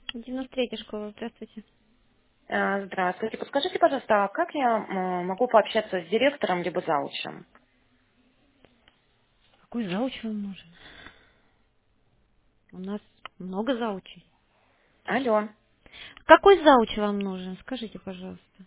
93-я школа, здравствуйте. Здравствуйте. Подскажите, пожалуйста, а как я могу пообщаться с директором либо заучем? Какой зауч вам нужен? У нас много заучей. Алло. Какой зауч вам нужен? Скажите, пожалуйста.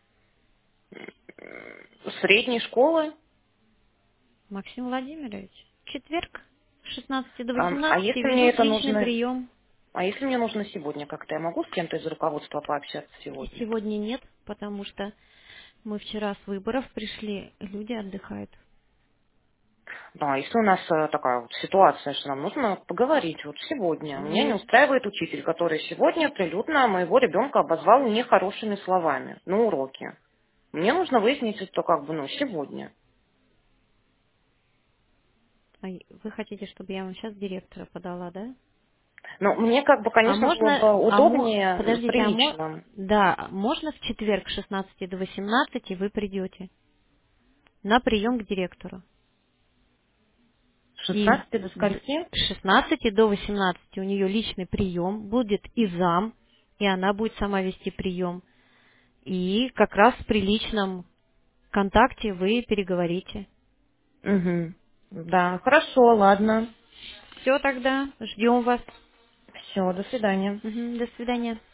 Средней школы? Максим Владимирович. В четверг с 16 до А 18 если мне ведут это личный нужно, прием. а если мне нужно сегодня как-то, я могу с кем-то из руководства пообщаться И сегодня? сегодня нет, потому что мы вчера с выборов пришли, люди отдыхают. Да, если у нас такая вот ситуация, что нам нужно поговорить вот сегодня. Меня не Вы устраивает учитель, который сегодня прилюдно моего ребенка обозвал нехорошими словами на уроке. Мне нужно выяснить это как бы, сегодня. вы хотите, чтобы я вам сейчас директора подала, да? Но мне как бы, А конечно, было можно, бы удобнее подождите, при личном. да, можно в четверг с 16 до 18 вы придете на прием к директору. С И 16 до скольки? с 16 до 18 у нее личный прием, будет и зам, и она будет сама вести прием. И как раз при личном контакте вы переговорите. Угу. Да, хорошо, ладно. Все тогда, ждем вас. Все, до свидания. Мгм, до свидания.